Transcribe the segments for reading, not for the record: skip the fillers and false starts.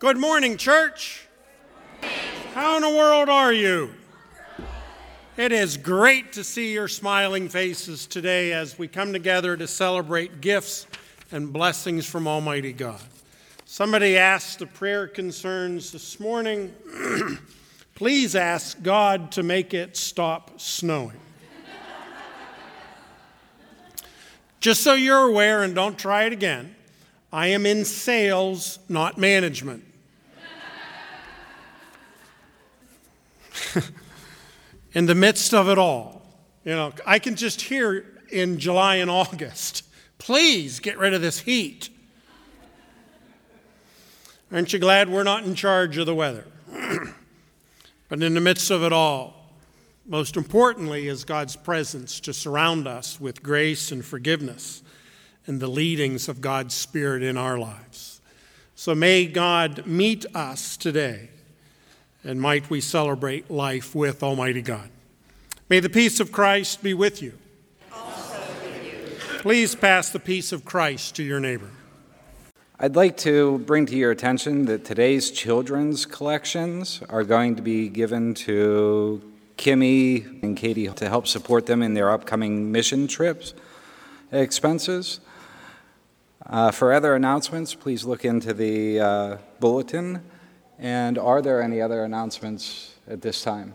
Good morning, church. How in the world are you? It is great to see your smiling faces today as we come together to celebrate gifts and blessings from Almighty God. Somebody asked the prayer concerns this morning, please ask God to make it stop snowing. Just so you're aware, and don't try it again, I am in sales, not management. In the midst of it all, I can just hear in July and August, please get rid of this heat. Aren't you glad we're not in charge of the weather? But in the midst of it all, most importantly is God's presence to surround us with grace and forgiveness and the leadings of God's Spirit in our lives. So may God meet us today, and might we celebrate life with Almighty God. May the peace of Christ be with you. Also with you. Please pass the peace of Christ to your neighbor. I'd like to bring to your attention that today's children's collections are going to be given to Kimmy and Katie to help support them in their upcoming mission trips expenses. For other announcements, please look into the bulletin. And are there any other announcements at this time?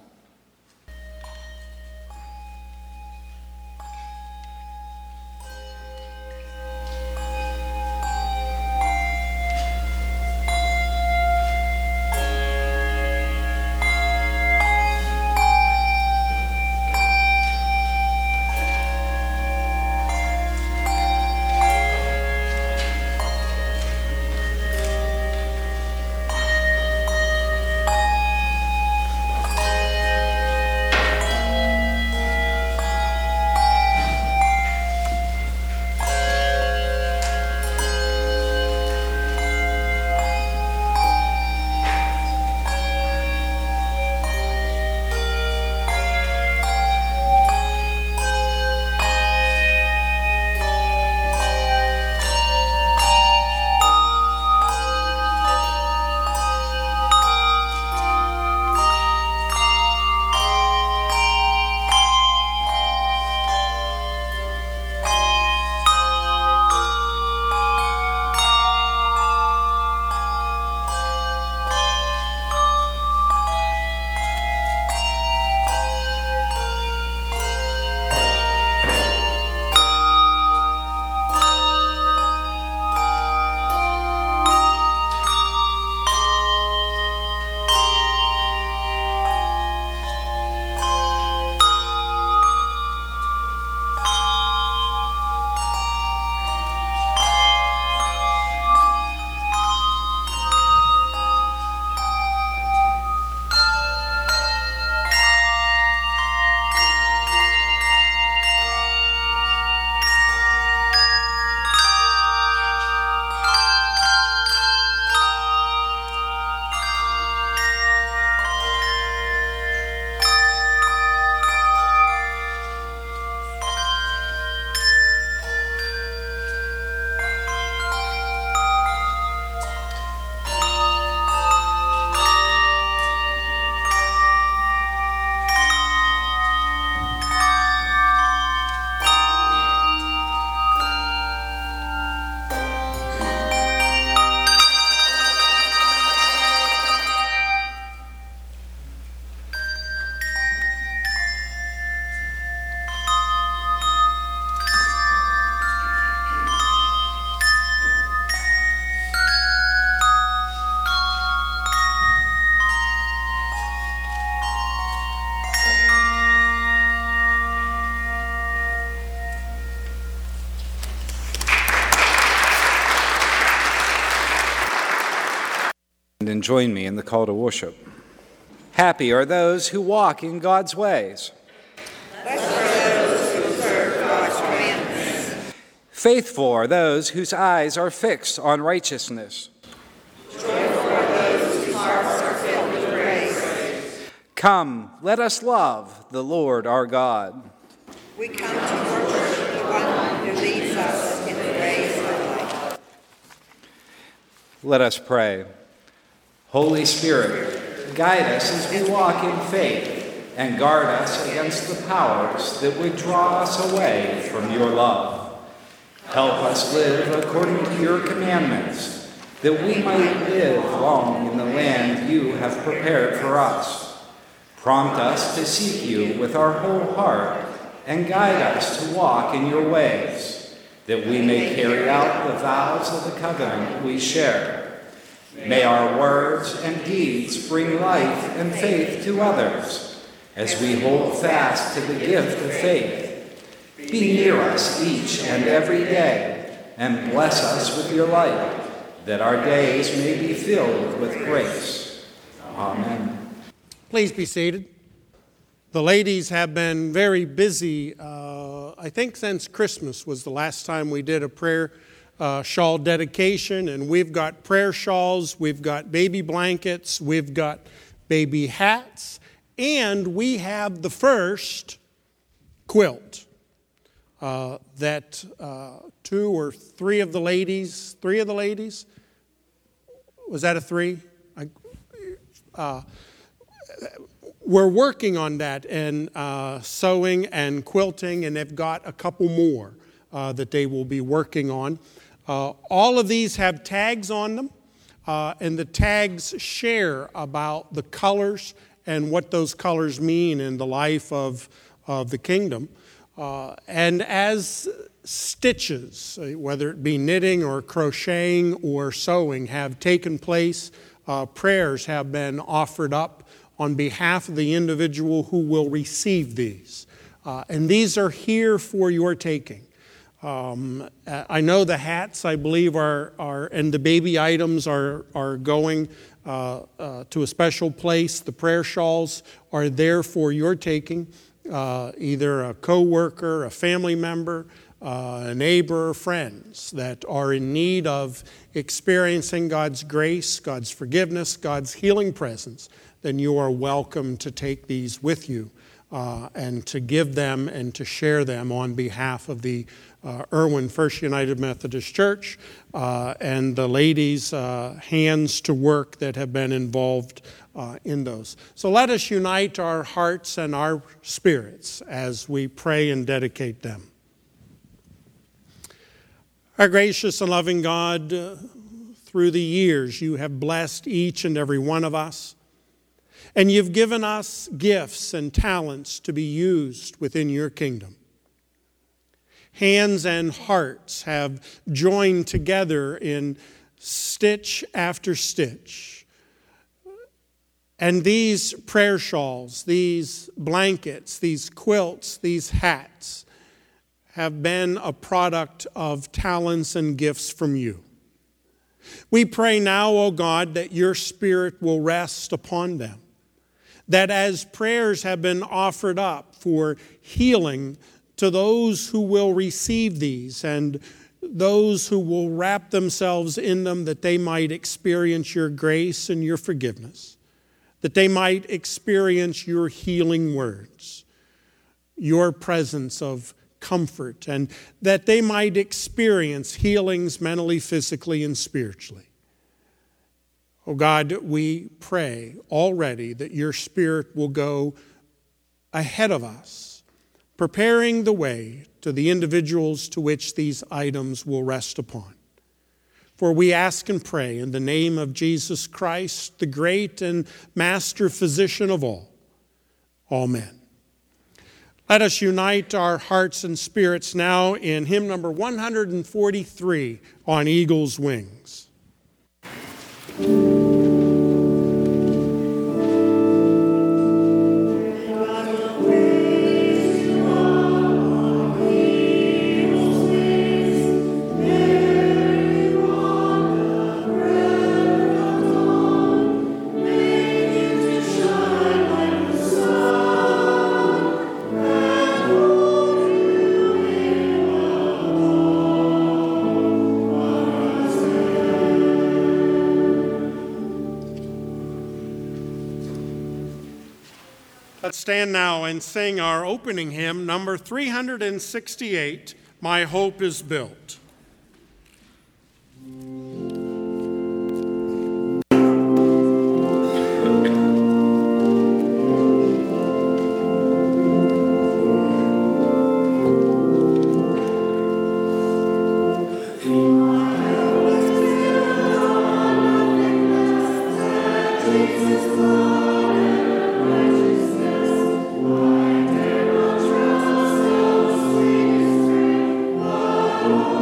And join me in the call to worship. Happy are those who walk in God's ways. Blessed are those who serve God's commandments. Faithful are those whose eyes are fixed on righteousness. Joyful are those whose hearts are filled with praise. Come, let us love the Lord our God. We come to worship the one who leads us in the ways of life. Let us pray. Holy Spirit, guide us as we walk in faith and guard us against the powers that would draw us away from your love. Help us live according to your commandments, that we might live long in the land you have prepared for us. Prompt us to seek you with our whole heart and guide us to walk in your ways, that we may carry out the vows of the covenant we share. May our words and deeds bring life and faith to others as we hold fast to the gift of faith. Be near us each and every day and bless us with your light, that our days may be filled with grace. Amen. Please be seated. The ladies have been very busy. I think since Christmas was the last time we did a prayer shawl dedication, and we've got prayer shawls, we've got baby blankets, we've got baby hats, and we have the first quilt that two or three of the ladies, was that a three? We're working on that and sewing and quilting, and they've got a couple more that they will be working on. All of these have tags on them, and the tags share about the colors and what those colors mean in the life of the kingdom. And as stitches, whether it be knitting or crocheting or sewing, have taken place, prayers have been offered up on behalf of the individual who will receive these. And these are here for your taking. I know the hats, I believe, are and the baby items are going to a special place. The prayer shawls are there for your taking. Either a co-worker, a family member, a neighbor, or friends that are in need of experiencing God's grace, God's forgiveness, God's healing presence, then you are welcome to take these with you and to give them and to share them on behalf of the Irwin First United Methodist Church and the ladies' hands to work that have been involved in those. So let us unite our hearts and our spirits as we pray and dedicate them. Our gracious and loving God, through the years you have blessed each and every one of us, and you've given us gifts and talents to be used within your kingdom. Hands and hearts have joined together in stitch after stitch. And these prayer shawls, these blankets, these quilts, these hats have been a product of talents and gifts from you. We pray now, O God, that your Spirit will rest upon them. That as prayers have been offered up for healing to those who will receive these and those who will wrap themselves in them, that they might experience your grace and your forgiveness, that they might experience your healing words, your presence of comfort, and that they might experience healings mentally, physically, and spiritually. Oh God, we pray already that your Spirit will go ahead of us, preparing the way to the individuals to which these items will rest upon. For we ask and pray in the name of Jesus Christ, the great and master physician of all. Amen. Let us unite our hearts and spirits now in hymn number 143, On Eagle's Wings. Let's stand now and sing our opening hymn, number 368, My Hope is Built.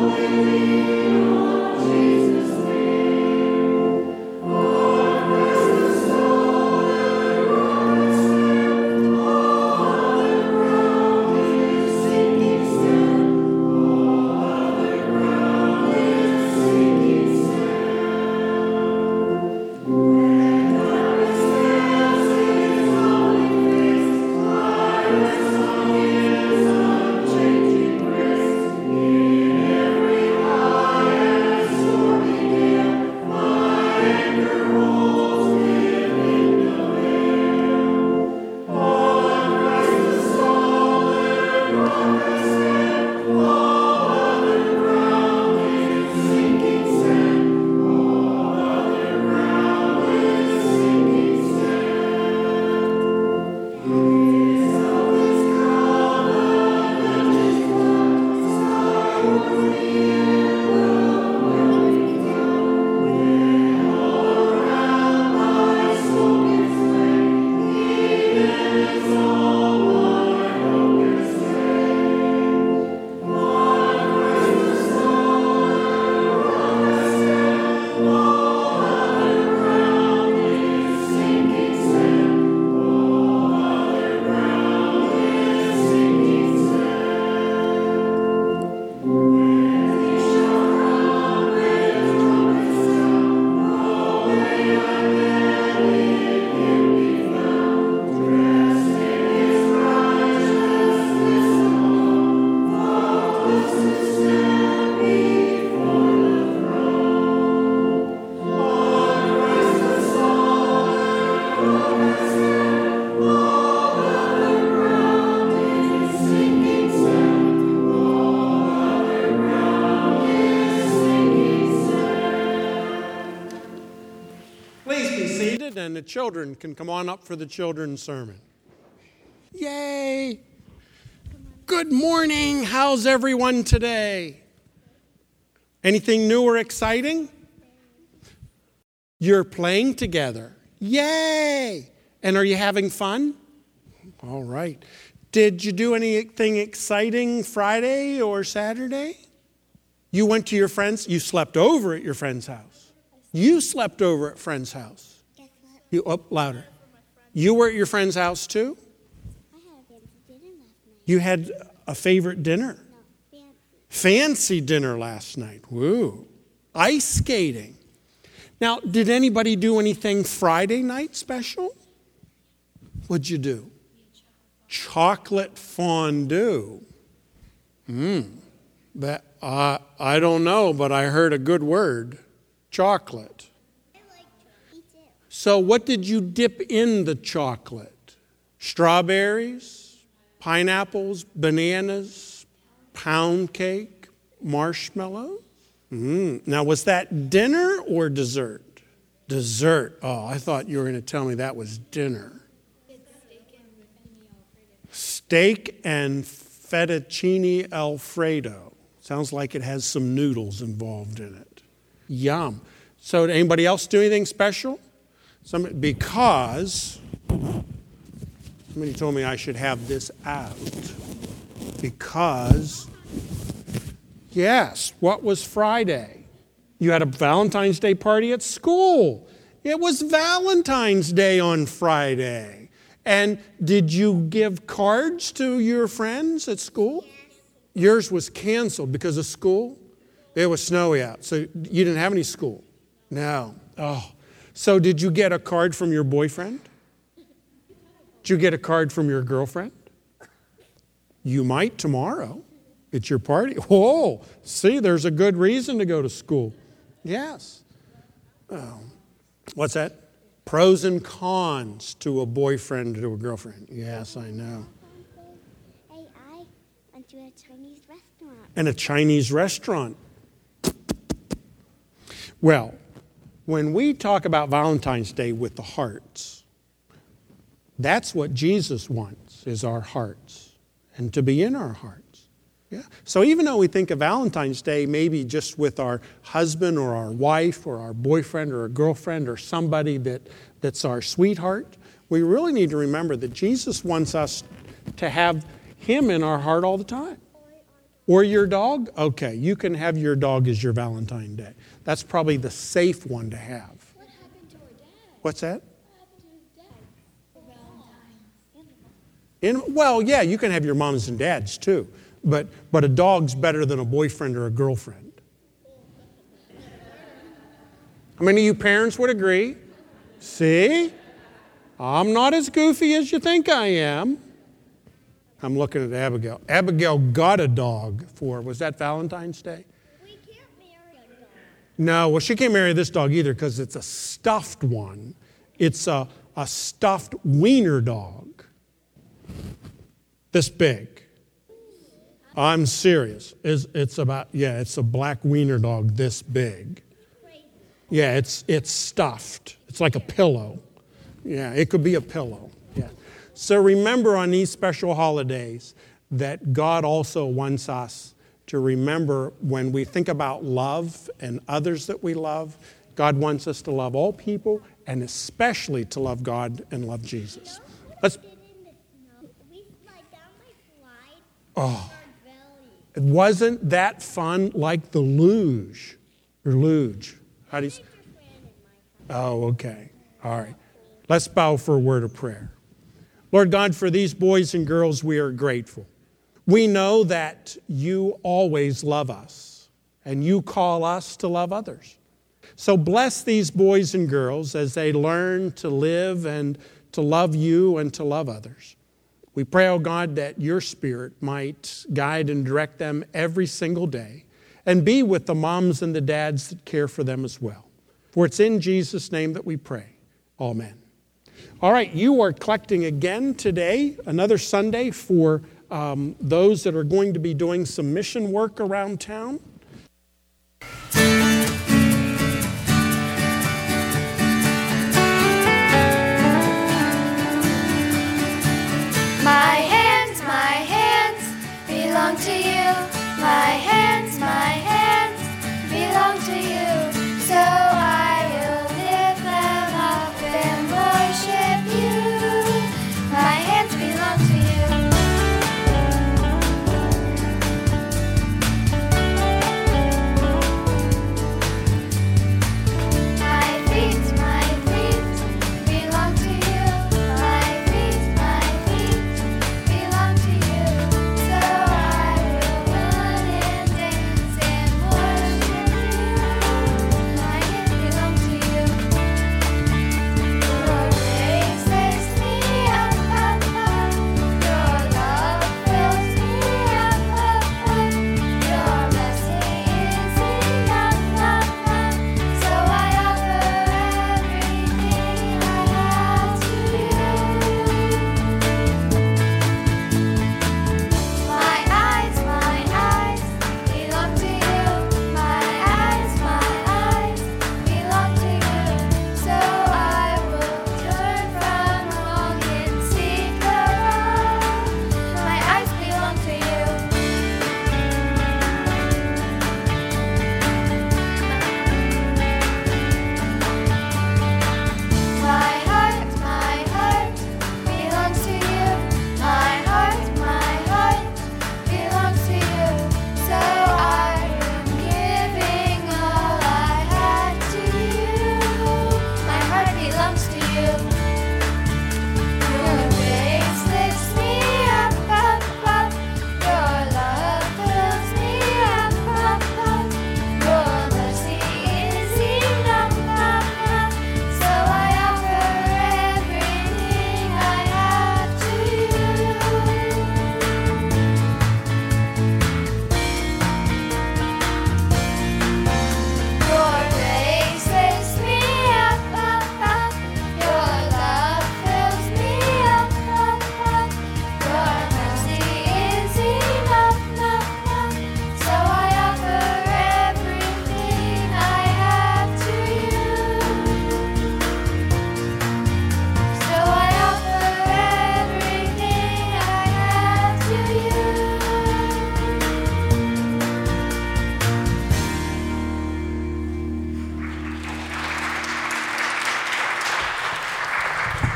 And the children can come on up for the children's sermon. Yay! Good morning. How's everyone today? Anything new or exciting? You're playing together. Yay! And are you having fun? All right. Did you do anything exciting Friday or Saturday? You went to your friends? You slept over at your friend's house. You slept over at friend's house. You up louder. You were at your friend's house too? I had a fancy dinner last night. You had a favorite dinner? No, Fancy dinner last night. Woo. Ice skating. Now, did anybody do anything Friday night special? What'd you do? Chocolate fondue. That I don't know, but I heard a good word. Chocolate. So what did you dip in the chocolate? Strawberries, pineapples, bananas, pound cake, marshmallows? Now, was that dinner or dessert? Dessert. Oh, I thought you were going to tell me that was dinner. Steak and fettuccine Alfredo. Sounds like it has some noodles involved in it. Yum. So did anybody else do anything special? Because somebody told me I should have this out. Because, yes, what was Friday? You had a Valentine's Day party at school. It was Valentine's Day on Friday. And did you give cards to your friends at school? Yours was canceled because of school? It was snowy out, so you didn't have any school? No. Oh. So did you get a card from your boyfriend? Did you get a card from your girlfriend? You might tomorrow. It's your party. Whoa, see, there's a good reason to go to school. Yes. Oh. What's that? Pros and cons to a boyfriend to a girlfriend. Yes, I know. Hey, I went to a Chinese restaurant. And a Chinese restaurant. Well, when we talk about Valentine's Day with the hearts, that's what Jesus wants, is our hearts, and to be in our hearts. Yeah. So even though we think of Valentine's Day maybe just with our husband or our wife or our boyfriend or a girlfriend or somebody that's our sweetheart, we really need to remember that Jesus wants us to have him in our heart all the time. Or your dog? Okay, you can have your dog as your Valentine Day. That's probably the safe one to have. What happened to her dad? What's that? What happened to his dad? Valentine. Well, yeah, you can have your moms and dads too. But a dog's better than a boyfriend or a girlfriend. How many of you parents would agree? See? I'm not as goofy as you think I am. I'm looking at Abigail. Abigail got a dog was that Valentine's Day? We can't marry a dog. No, well, she can't marry this dog either because it's a stuffed one. It's a stuffed wiener dog. This big. I'm serious. It's a black wiener dog this big. Yeah, it's stuffed. It's like a pillow. Yeah, it could be a pillow. Yeah. So remember on these special holidays that God also wants us to remember when we think about love and others that we love, God wants us to love all people and especially to love God and love Jesus. Let's. We slide down my slide. Oh, it wasn't that fun like the luge or luge. How do you? Oh, okay. All right. Let's bow for a word of prayer. Lord God, for these boys and girls, we are grateful. We know that you always love us, and you call us to love others. So bless these boys and girls as they learn to live and to love you and to love others. We pray, oh God, that your Spirit might guide and direct them every single day and be with the moms and the dads that care for them as well. For it's in Jesus' name that we pray. Amen. All right, you are collecting again today, another Sunday for those that are going to be doing some mission work around town. My hands belong to you. My hands belong to you. So I will lift them up and worship you. My hands belong to you.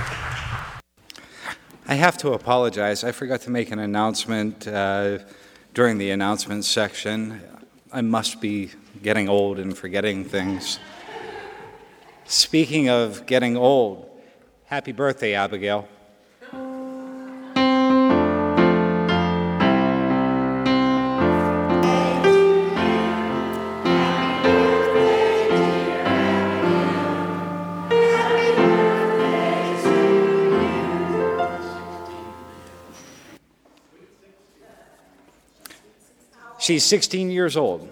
I have to apologize. I forgot to make an announcement during the announcements section. I must be getting old and forgetting things. Speaking of getting old, happy birthday, Abigail. She's 16 years old.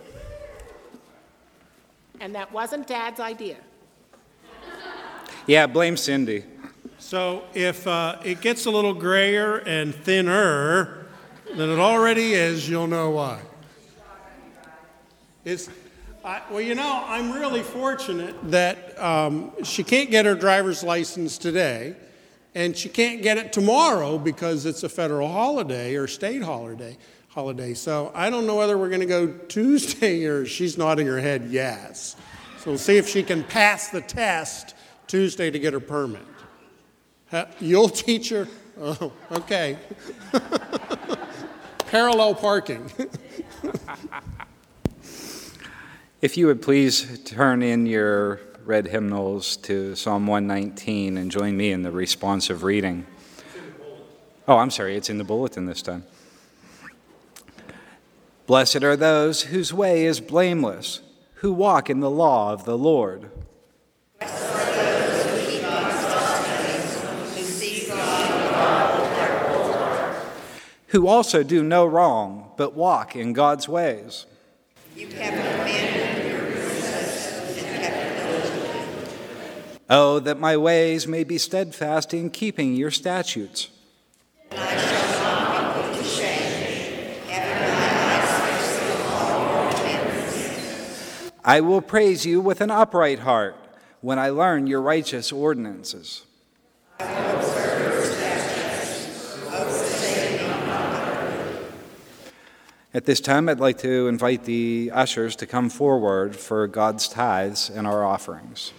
And that wasn't Dad's idea. Yeah, blame Cindy. So if it gets a little grayer and thinner than it already is, you'll know why. I'm really fortunate that she can't get her driver's license today, and she can't get it tomorrow because it's a federal holiday or state holiday. So I don't know whether we're going to go Tuesday, or she's nodding her head yes. So we'll see if she can pass the test Tuesday to get her permit. You'll teach her? Oh, okay. Parallel parking. If you would please turn in your red hymnals to Psalm 119 and join me in the responsive reading. Oh, I'm sorry, it's in the bulletin this time. Blessed are those whose way is blameless, who walk in the law of the Lord. Blessed are those who keep God's testimonies, who seek God with all their heart. Who also do no wrong, but walk in God's ways. You have commanded your precepts and kept diligently. Oh, that my ways may be steadfast in keeping your statutes. And I shall not be put to shame, having my eyes fixed on all your commandments. I will praise you with an upright heart when I learn your righteous ordinances. I will observe your statutes, forsaking not. At this time, I'd like to invite the ushers to come forward for God's tithes and our offerings.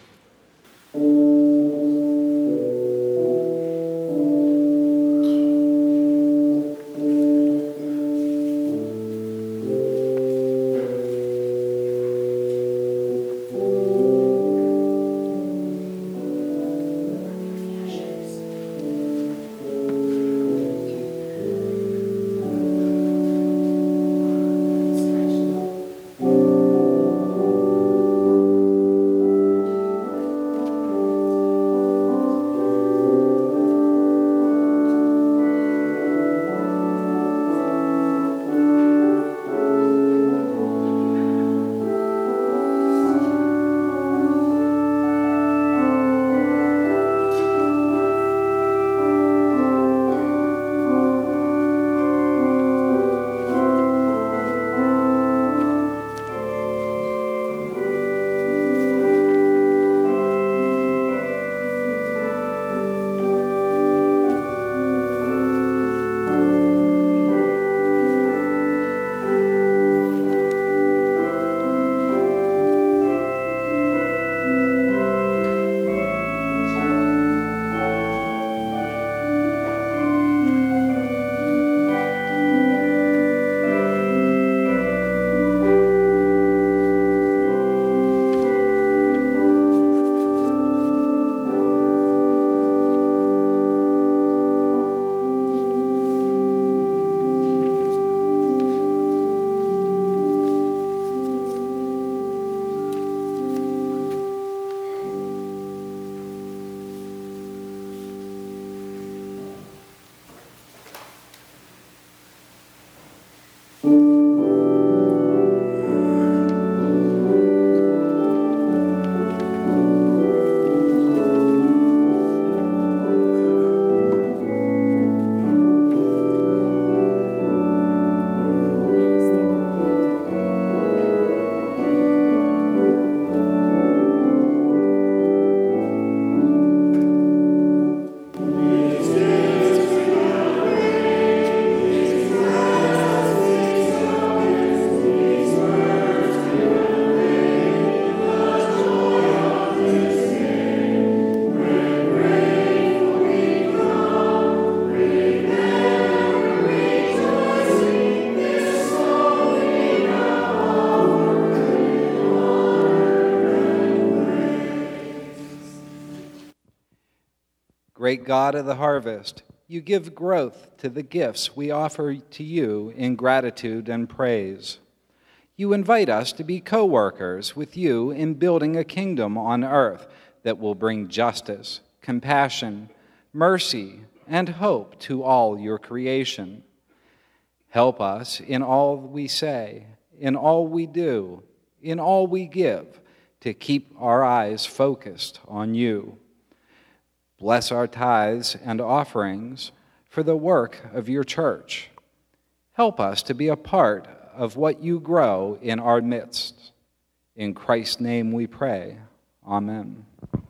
great God of the harvest, you give growth to the gifts we offer to you in gratitude and praise. You invite us to be co-workers with you in building a kingdom on earth that will bring justice, compassion, mercy, and hope to all your creation. Help us in all we say, in all we do, in all we give, to keep our eyes focused on you. Bless our tithes and offerings for the work of your church. Help us to be a part of what you grow in our midst. In Christ's name we pray. Amen.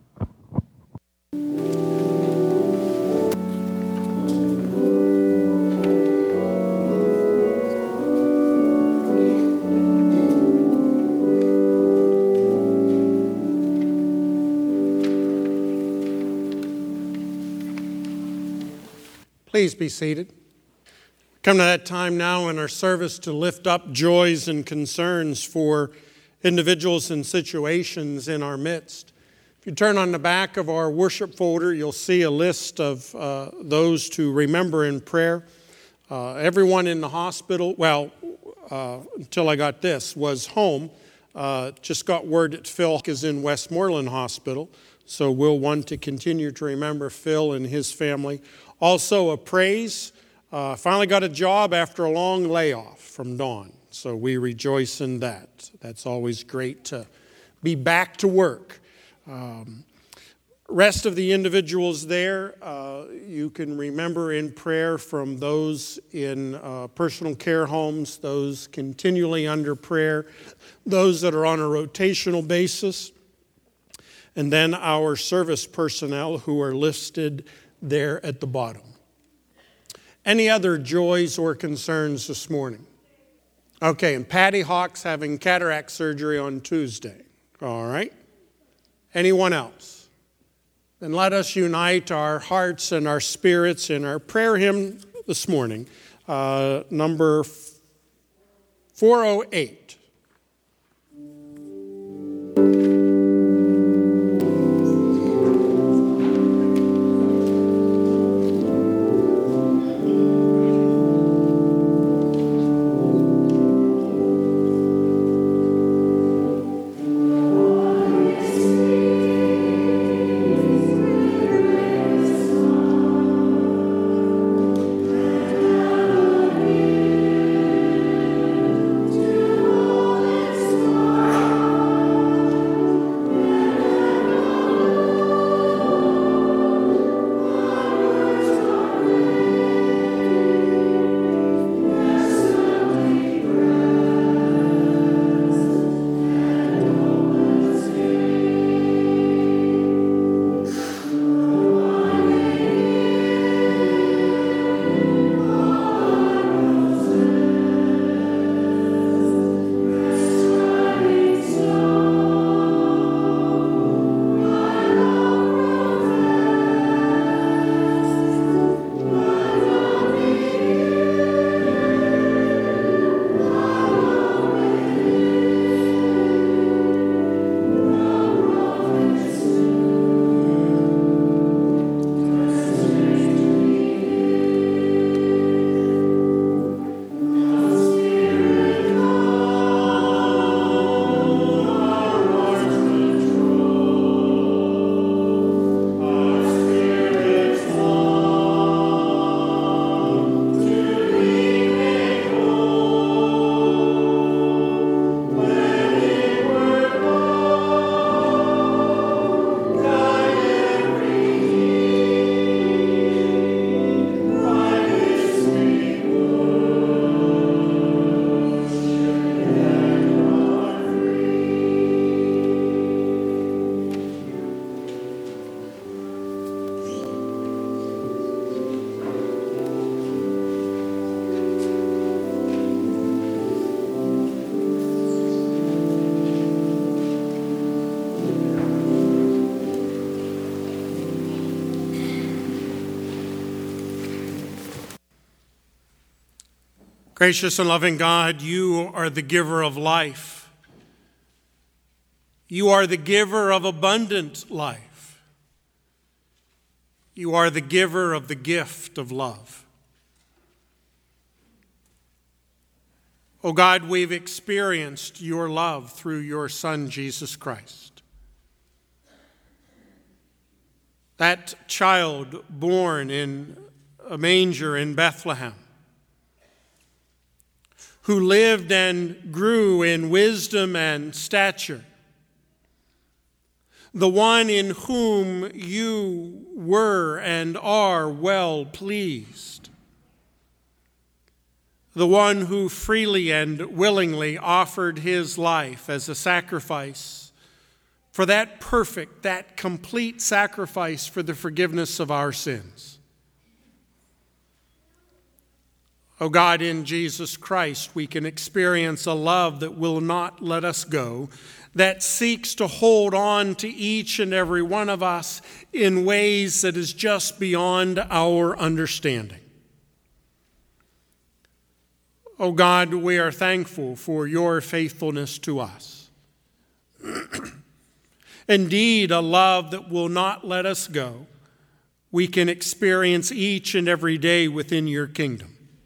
Please be seated. Come to that time now in our service to lift up joys and concerns for individuals and situations in our midst. If you turn on the back of our worship folder, you'll see a list of those to remember in prayer. Everyone in the hospital, until I got this, was home. Just got word that Phil is in Westmoreland Hospital, so we'll want to continue to remember Phil and his family. Also a praise. Finally got a job after a long layoff from Dawn, so we rejoice in that. That's always great to be back to work. Rest of the individuals there, you can remember in prayer from those in personal care homes, those continually under prayer, those that are on a rotational basis, and then our service personnel who are listed there at the bottom. Any other joys or concerns this morning? Okay, and Patty Hawk's having cataract surgery on Tuesday. All right. Anyone else? Then let us unite our hearts and our spirits in our prayer hymn this morning, number 408. Gracious and loving God, you are the giver of life. You are the giver of abundant life. You are the giver of the gift of love. Oh God, we've experienced your love through your Son, Jesus Christ. That child born in a manger in Bethlehem, who lived and grew in wisdom and stature, the one in whom you were and are well pleased, the one who freely and willingly offered his life as a sacrifice for that perfect, that complete sacrifice for the forgiveness of our sins. Oh God, in Jesus Christ, we can experience a love that will not let us go, that seeks to hold on to each and every one of us in ways that is just beyond our understanding. Oh God, we are thankful for your faithfulness to us. Indeed, a love that will not let us go, we can experience each and every day within your kingdom.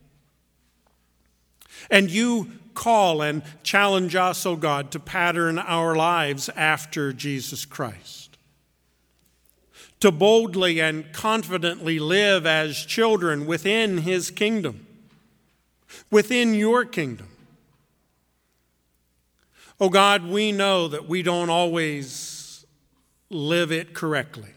And you call and challenge us, O God, to pattern our lives after Jesus Christ, to boldly and confidently live as children within his kingdom, within your kingdom. O God, we know that we don't always live it correctly.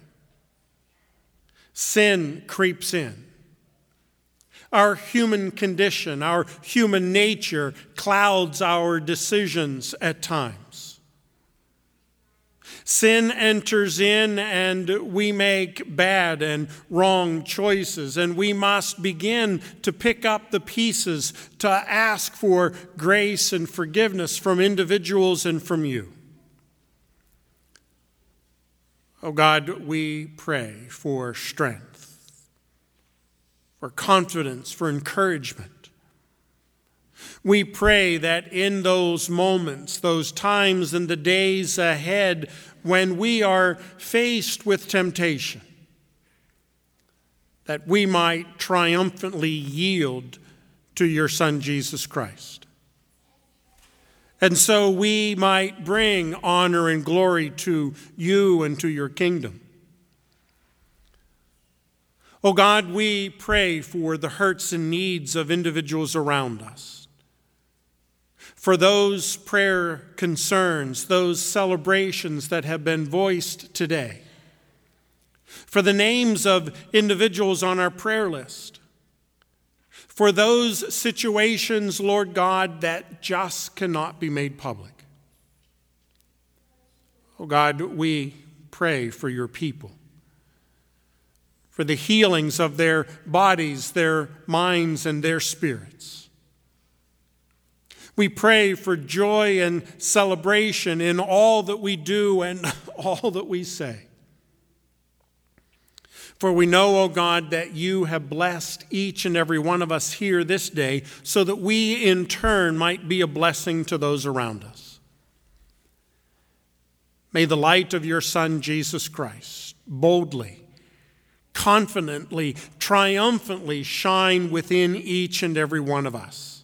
Sin creeps in. Our human condition, our human nature clouds our decisions at times. Sin enters in and we make bad and wrong choices, and we must begin to pick up the pieces to ask for grace and forgiveness from individuals and from you. Oh God, we pray for strength, for confidence, for encouragement. We pray that in those moments, those times and the days ahead when we are faced with temptation, that we might triumphantly yield to your Son, Jesus Christ. And so we might bring honor and glory to you and to your kingdom. Oh God, we pray for the hurts and needs of individuals around us, for those prayer concerns, those celebrations that have been voiced today, for the names of individuals on our prayer list, for those situations, Lord God, that just cannot be made public. Oh God, we pray for your people, for the healings of their bodies, their minds, and their spirits. We pray for joy and celebration in all that we do and all that we say. For we know, O God, that you have blessed each and every one of us here this day so that we in turn might be a blessing to those around us. May the light of your Son, Jesus Christ, boldly, confidently, triumphantly shine within each and every one of us.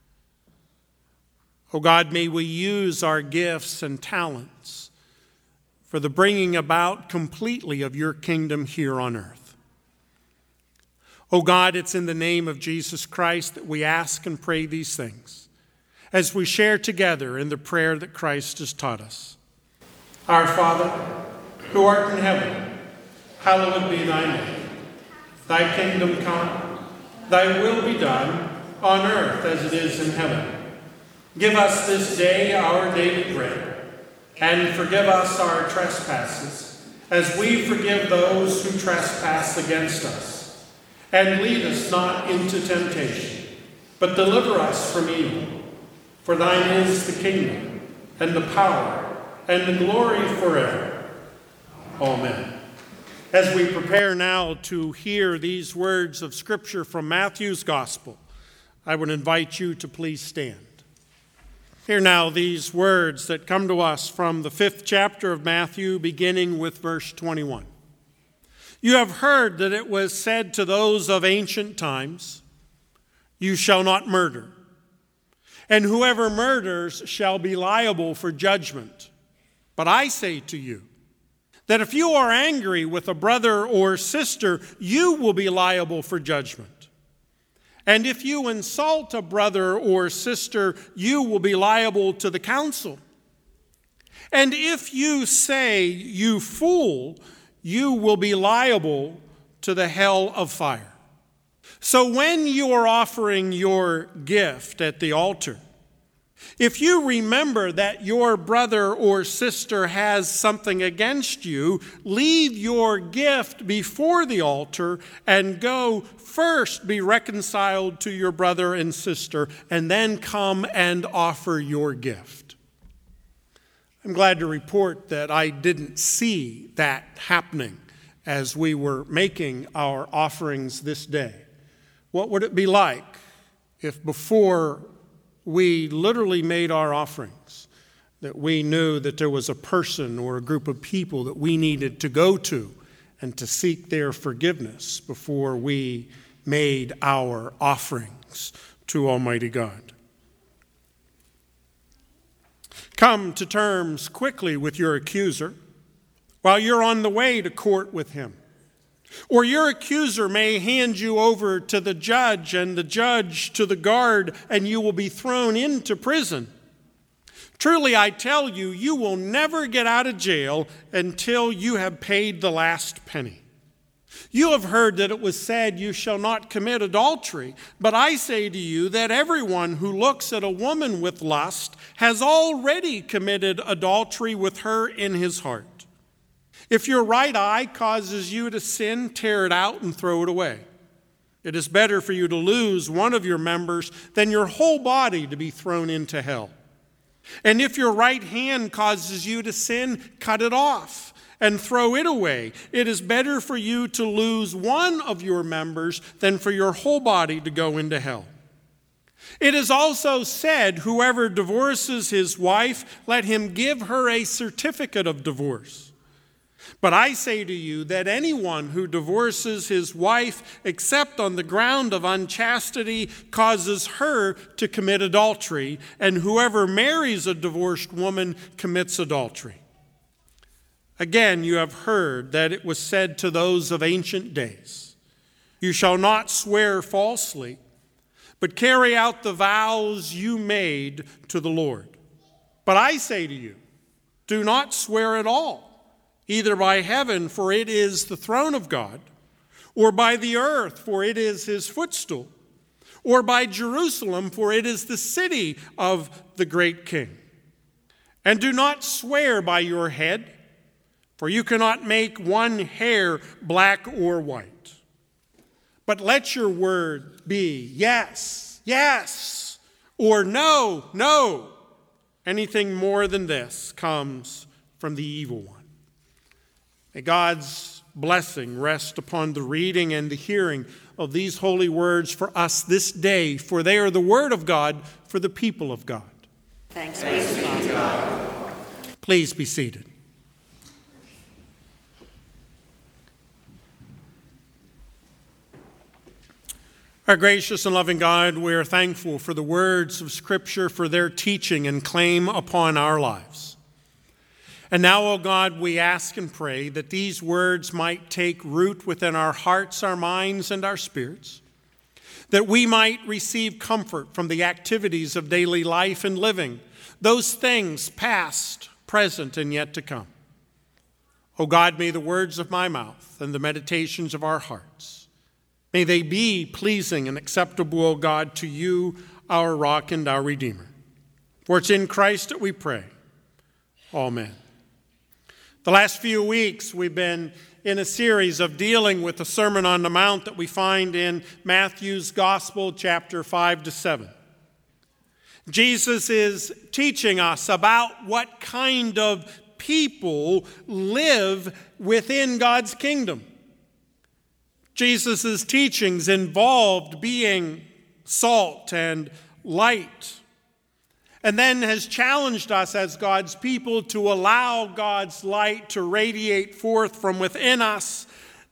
Oh God, may we use our gifts and talents for the bringing about completely of your kingdom here on earth. Oh God, it's in the name of Jesus Christ that we ask and pray these things as we share together in the prayer that Christ has taught us. Our Father, who art in heaven, hallowed be thy name. Thy kingdom come, thy will be done on earth as it is in heaven. Give us this day our daily bread, and forgive us our trespasses, as we forgive those who trespass against us. And lead us not into temptation, but deliver us from evil. For thine is the kingdom, and the power, and the glory forever. Amen. As we prepare now to hear these words of Scripture from Matthew's Gospel, I would invite you to please stand. Hear now these words that come to us from the 5th chapter of Matthew, beginning with verse 21. You have heard that it was said to those of ancient times, "You shall not murder, and whoever murders shall be liable for judgment." But I say to you that if you are angry with a brother or sister, you will be liable for judgment. And if you insult a brother or sister, you will be liable to the council. And if you say, "You fool," you will be liable to the hell of fire. So when you are offering your gift at the altar, if you remember that your brother or sister has something against you, leave your gift before the altar and go first be reconciled to your brother and sister, and then come and offer your gift. I'm glad to report that I didn't see that happening as we were making our offerings this day. What would it be like if before we literally made our offerings, that we knew that there was a person or a group of people that we needed to go to and to seek their forgiveness before we made our offerings to Almighty God? Come to terms quickly with your accuser while you're on the way to court with him. Or your accuser may hand you over to the judge, and the judge to the guard, and you will be thrown into prison. Truly, I tell you, you will never get out of jail until you have paid the last penny. You have heard that it was said, "You shall not commit adultery." But I say to you that everyone who looks at a woman with lust has already committed adultery with her in his heart. If your right eye causes you to sin, tear it out and throw it away. It is better for you to lose one of your members than your whole body to be thrown into hell. And if your right hand causes you to sin, cut it off and throw it away. It is better for you to lose one of your members than for your whole body to go into hell. It is also said, "Whoever divorces his wife, let him give her a certificate of divorce." But I say to you that anyone who divorces his wife except on the ground of unchastity causes her to commit adultery, and whoever marries a divorced woman commits adultery. Again, you have heard that it was said to those of ancient days, "You shall not swear falsely, but carry out the vows you made to the Lord." But I say to you, do not swear at all, either by heaven, for it is the throne of God, or by the earth, for it is his footstool, or by Jerusalem, for it is the city of the great King. And do not swear by your head, for you cannot make one hair black or white. But let your word be yes, yes, or no, no. Anything more than this comes from the evil one. May God's blessing rest upon the reading and the hearing of these holy words for us this day, for they are the word of God for the people of God. Thanks be to God. Please be seated. Our gracious and loving God, we are thankful for the words of Scripture, for their teaching and claim upon our lives. And now, O God, we ask and pray that these words might take root within our hearts, our minds, and our spirits, that we might receive comfort from the activities of daily life and living, those things past, present, and yet to come. O God, may the words of my mouth and the meditations of our hearts, may they be pleasing and acceptable, O God, to you, our rock and our Redeemer. For it's in Christ that we pray. Amen. The last few weeks, we've been in a series of dealing with the Sermon on the Mount that we find in Matthew's Gospel, chapter 5 to 7. Jesus is teaching us about what kind of people live within God's kingdom. Jesus' teachings involved being salt and light, and then has challenged us as God's people to allow God's light to radiate forth from within us,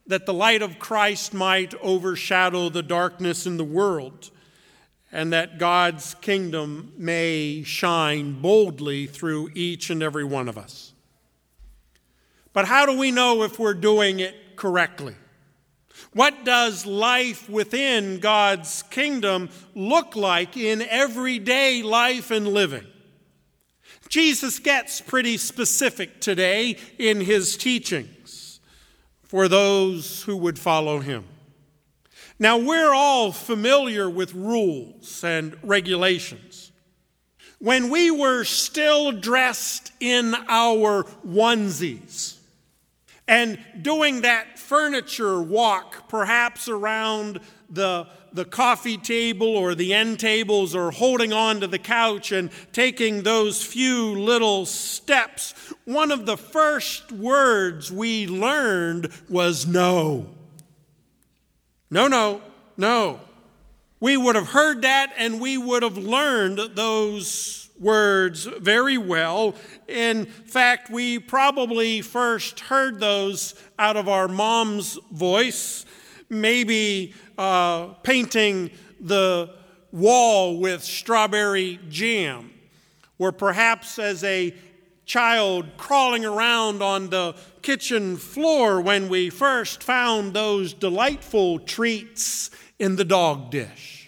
that the light of Christ might overshadow the darkness in the world, and that God's kingdom may shine boldly through each and every one of us. But how do we know if we're doing it correctly? What does life within God's kingdom look like in everyday life and living? Jesus gets pretty specific today in his teachings for those who would follow him. Now, we're all familiar with rules and regulations. When we were still dressed in our onesies and doing that furniture walk, perhaps around the coffee table or the end tables, or holding on to the couch and taking those few little steps, one of the first words we learned was no. No, no, no. We would have heard that and we would have learned those words very well. In fact, we probably first heard those out of our mom's voice, maybe painting the wall with strawberry jam, or perhaps as a child crawling around on the kitchen floor when we first found those delightful treats in the dog dish.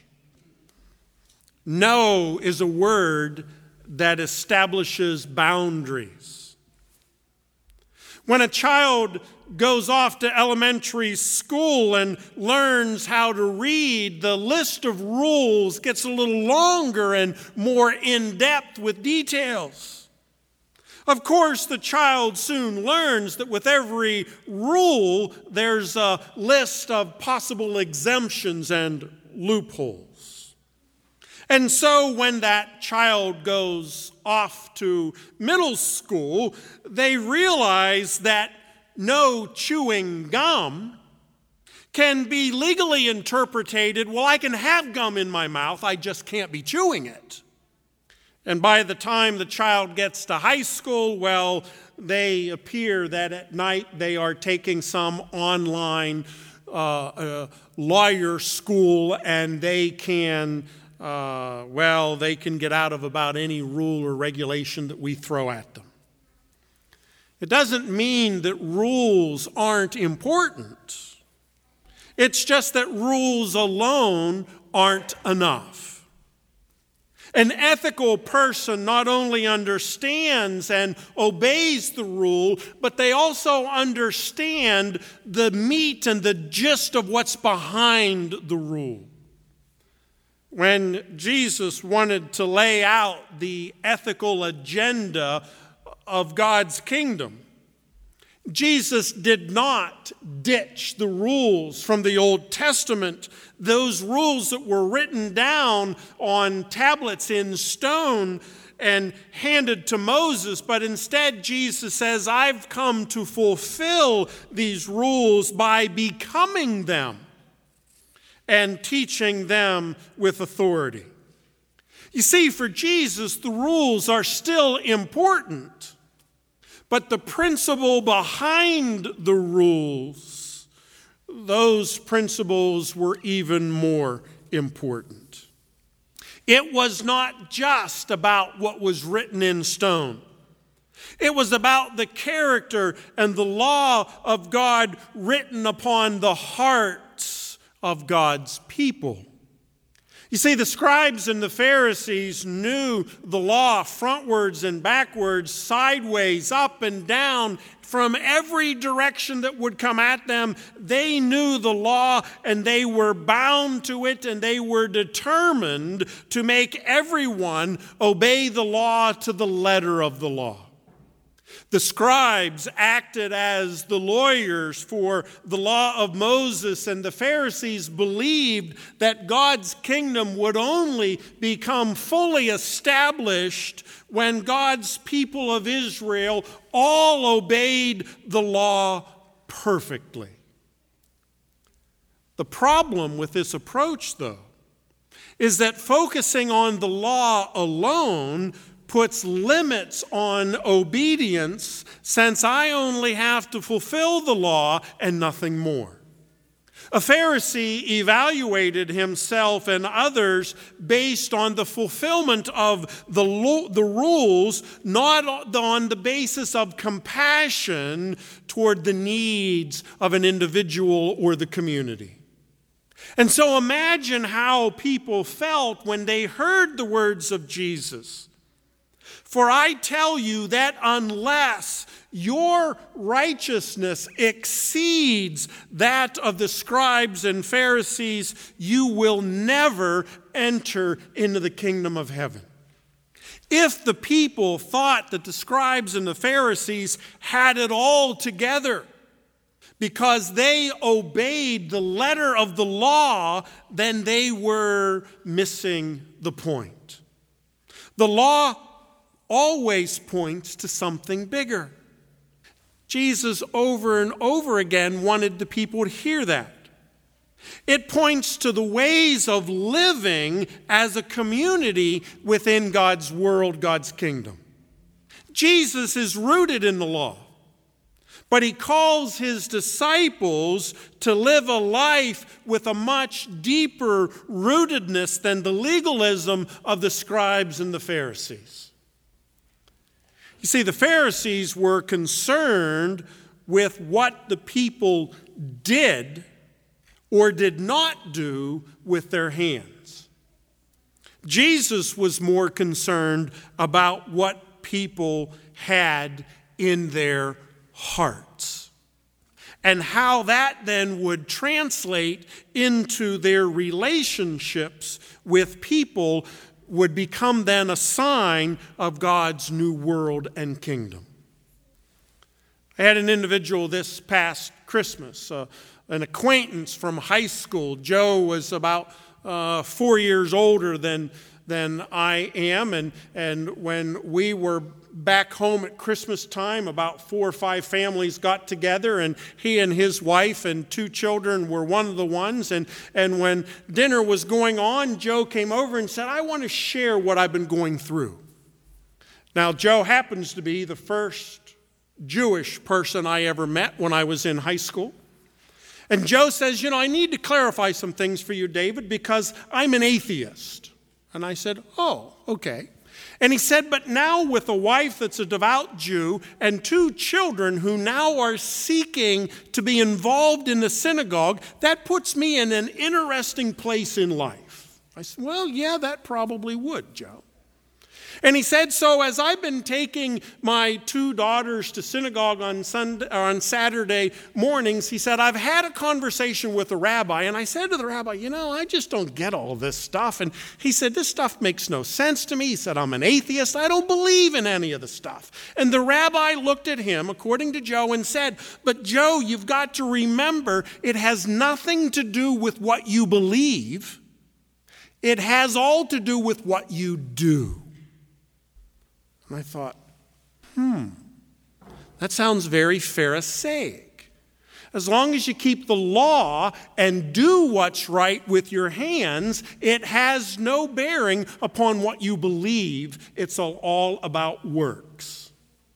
No is a word that establishes boundaries. When a child goes off to elementary school and learns how to read, the list of rules gets a little longer and more in-depth with details. Of course, the child soon learns that with every rule, there's a list of possible exemptions and loopholes. And so when that child goes off to middle school, they realize that no chewing gum can be legally interpreted, well, I can have gum in my mouth, I just can't be chewing it. And by the time the child gets to high school, well, they appear that at night they are taking some online lawyer school, and they can get out of about any rule or regulation that we throw at them. It doesn't mean that rules aren't important. It's just that rules alone aren't enough. An ethical person not only understands and obeys the rule, but they also understand the meat and the gist of what's behind the rule. When Jesus wanted to lay out the ethical agenda of God's kingdom, Jesus did not ditch the rules from the Old Testament, those rules that were written down on tablets in stone and handed to Moses, but instead Jesus says, I've come to fulfill these rules by becoming them and teaching them with authority. You see, for Jesus, the rules are still important. But the principle behind the rules, those principles were even more important. It was not just about what was written in stone. It was about the character and the law of God written upon the hearts of God's people. You see, the scribes and the Pharisees knew the law frontwards and backwards, sideways, up and down, from every direction that would come at them. They knew the law and they were bound to it, and they were determined to make everyone obey the law to the letter of the law. The scribes acted as the lawyers for the law of Moses, and the Pharisees believed that God's kingdom would only become fully established when God's people of Israel all obeyed the law perfectly. The problem with this approach, though, is that focusing on the law alone puts limits on obedience, since I only have to fulfill the law and nothing more. A Pharisee evaluated himself and others based on the fulfillment of the rules, not on the basis of compassion toward the needs of an individual or the community. And so imagine how people felt when they heard the words of Jesus. For I tell you that unless your righteousness exceeds that of the scribes and Pharisees, you will never enter into the kingdom of heaven. If the people thought that the scribes and the Pharisees had it all together because they obeyed the letter of the law, then they were missing the point. The law always points to something bigger. Jesus over and over again wanted the people to hear that. It points to the ways of living as a community within God's world, God's kingdom. Jesus is rooted in the law, but he calls his disciples to live a life with a much deeper rootedness than the legalism of the scribes and the Pharisees. You see, the Pharisees were concerned with what the people did or did not do with their hands. Jesus was more concerned about what people had in their hearts and how that then would translate into their relationships with people would become then a sign of God's new world and kingdom. I had an individual this past Christmas, an acquaintance from high school. Joe was about 4 years older than I am, and when we were back home at Christmas time, about 4 or 5 families got together, and he and his wife and 2 children were one of the ones. And when dinner was going on, Joe came over and said, I want to share what I've been going through. Now, Joe happens to be the first Jewish person I ever met when I was in high school. And Joe says, I need to clarify some things for you, David, because I'm an atheist. And I said, oh, okay. And he said, but now with a wife that's a devout Jew and 2 children who now are seeking to be involved in the synagogue, that puts me in an interesting place in life. I said, well, yeah, that probably would, Joe. And he said, so as I've been taking my 2 daughters to synagogue on Saturday mornings, he said, I've had a conversation with the rabbi. And I said to the rabbi, I just don't get all this stuff. And he said, this stuff makes no sense to me. He said, I'm an atheist. I don't believe in any of the stuff. And the rabbi looked at him, according to Joe, and said, but Joe, you've got to remember, it has nothing to do with what you believe. It has all to do with what you do. And I thought, that sounds very Pharisaic. As long as you keep the law and do what's right with your hands, it has no bearing upon what you believe. It's all about works.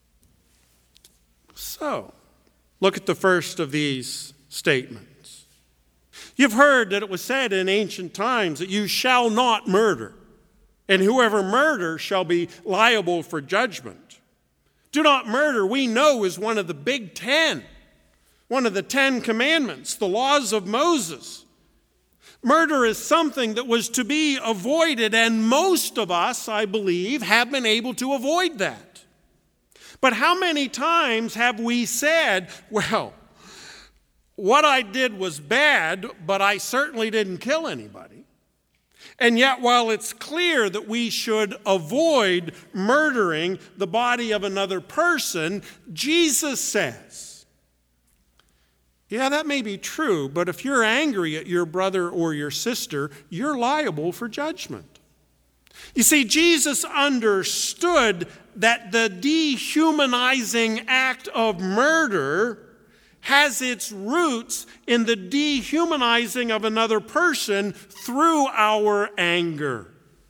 So, look at the first of these statements. You've heard that it was said in ancient times that you shall not murder. And whoever murders shall be liable for judgment. Do not murder, we know, is one of the big 10, one of the 10 commandments, the laws of Moses. Murder is something that was to be avoided, and most of us, I believe, have been able to avoid that. But how many times have we said, well, what I did was bad, but I certainly didn't kill anybody? And yet, while it's clear that we should avoid murdering the body of another person, Jesus says, yeah, that may be true, but if you're angry at your brother or your sister, you're liable for judgment. You see, Jesus understood that the dehumanizing act of murder has its roots in the dehumanizing of another person through our anger.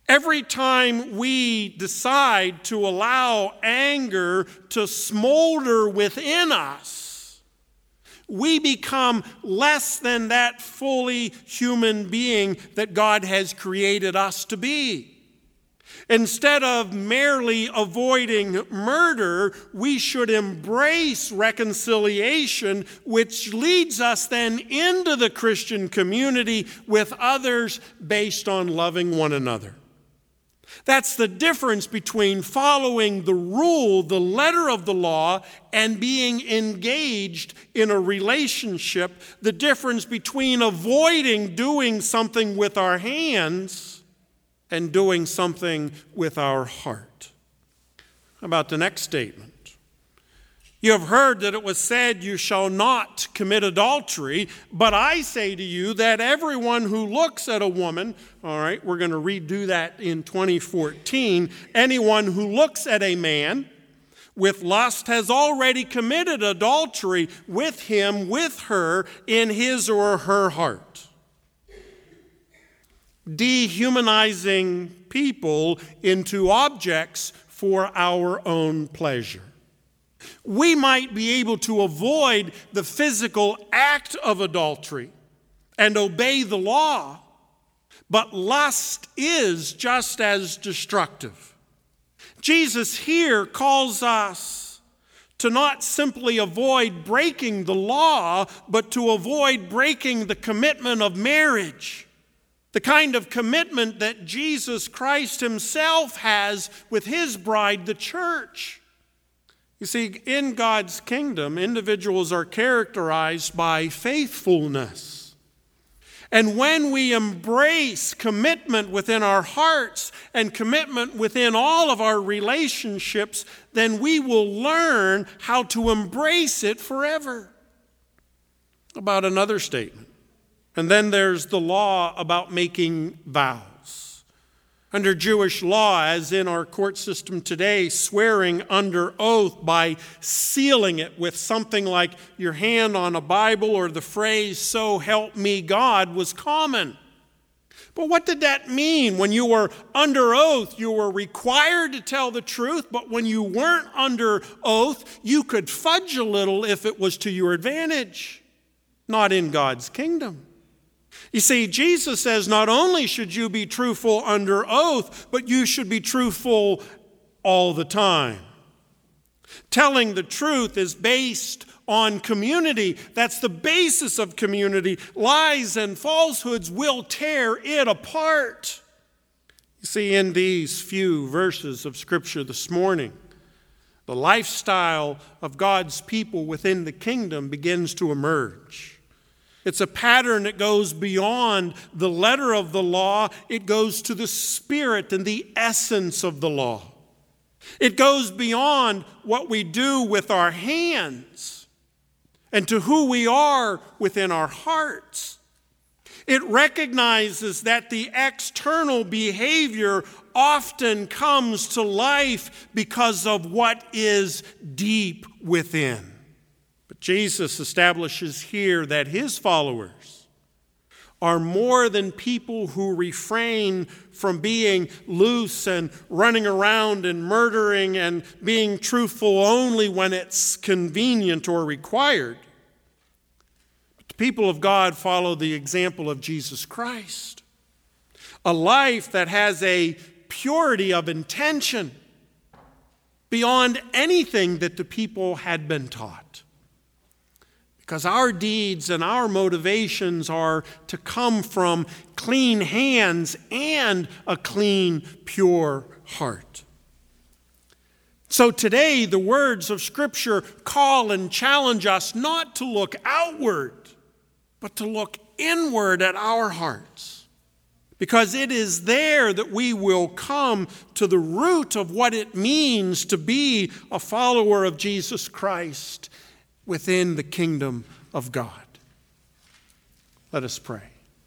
Every time we decide to allow anger to smolder within us, we become less than that fully human being that God has created us to be. Instead of merely avoiding murder, we should embrace reconciliation, which leads us then into the Christian community with others based on loving one another. That's the difference between following the rule, the letter of the law, and being engaged in a relationship. The difference between avoiding doing something with our hands and doing something with our heart. How about the next statement? You have heard that it was said, "You shall not commit adultery," but I say to you that everyone who looks at a woman, all right, we're going to redo that in 2014, anyone who looks at a man with lust has already committed adultery with him, with her, in his or her heart. Dehumanizing people into objects for our own pleasure. We might be able to avoid the physical act of adultery and obey the law, but lust is just as destructive. Jesus here calls us to not simply avoid breaking the law, but to avoid breaking the commitment of marriage, the kind of commitment that Jesus Christ himself has with his bride, the church. You see, in God's kingdom, individuals are characterized by faithfulness. And when we embrace commitment within our hearts and commitment within all of our relationships, then we will learn how to embrace it forever. About another statement. And then there's the law about making vows. Under Jewish law, as in our court system today, swearing under oath by sealing it with something like your hand on a Bible or the phrase, "So help me God," was common. But what did that mean? When you were under oath, you were required to tell the truth, but when you weren't under oath, you could fudge a little if it was to your advantage. Not in God's kingdom. You see, Jesus says not only should you be truthful under oath, but you should be truthful all the time. Telling the truth is based on community. That's the basis of community. Lies and falsehoods will tear it apart. You see, in these few verses of Scripture this morning, the lifestyle of God's people within the kingdom begins to emerge. It's a pattern that goes beyond the letter of the law. It goes to the spirit and the essence of the law. It goes beyond what we do with our hands and to who we are within our hearts. It recognizes that the external behavior often comes to life because of what is deep within. Jesus establishes here that his followers are more than people who refrain from being loose and running around and murdering and being truthful only when it's convenient or required. But the people of God follow the example of Jesus Christ, a life that has a purity of intention beyond anything that the people had been taught. Because our deeds and our motivations are to come from clean hands and a clean, pure heart. So today, the words of Scripture call and challenge us not to look outward, but to look inward at our hearts. Because it is there that we will come to the root of what it means to be a follower of Jesus Christ within the kingdom of God. Let us pray.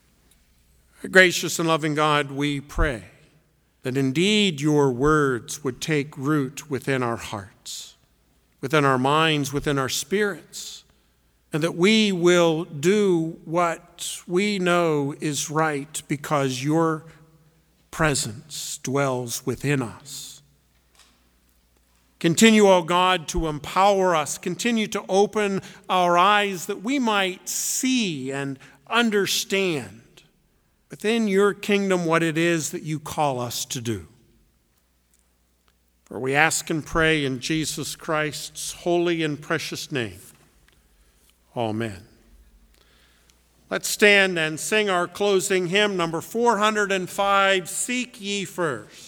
Gracious and loving God, we pray that indeed your words would take root within our hearts, within our minds, within our spirits, and that we will do what we know is right because your presence dwells within us. Continue, O God, to empower us. Continue to open our eyes that we might see and understand within your kingdom what it is that you call us to do. For we ask and pray in Jesus Christ's holy and precious name. Amen. Let's stand and sing our closing hymn, number 405, Seek Ye First.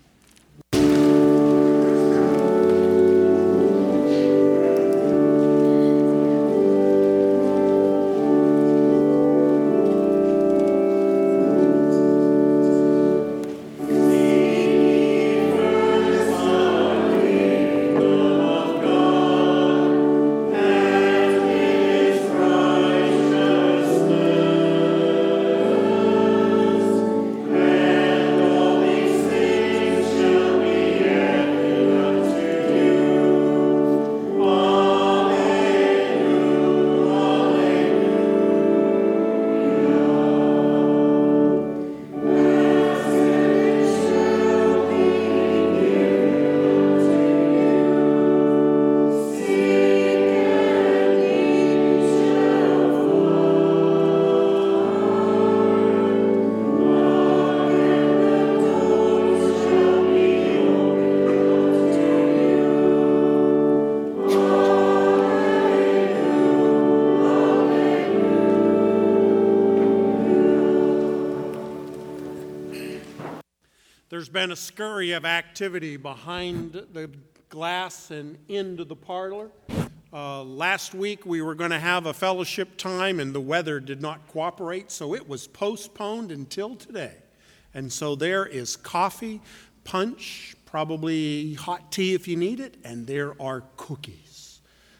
There's been a scurry of activity behind the glass and into the parlor. Last week we were going to have a fellowship time and the weather did not cooperate, so it was postponed until today. And so there is coffee, punch, probably hot tea if you need it, and there are cookies.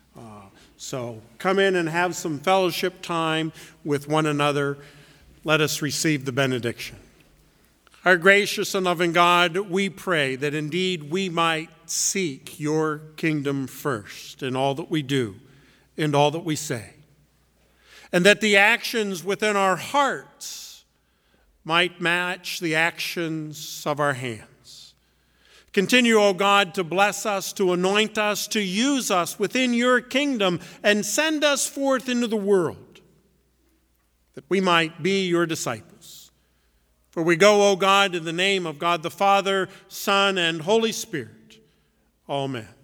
So come in and have some fellowship time with one another. Let us receive the benediction. Our gracious and loving God, we pray that indeed we might seek your kingdom first in all that we do, in all that we say, and that the actions within our hearts might match the actions of our hands. Continue, O God, to bless us, to anoint us, to use us within your kingdom, and send us forth into the world, that we might be your disciples. For we go, O God, in the name of God the Father, Son, and Holy Spirit. Amen.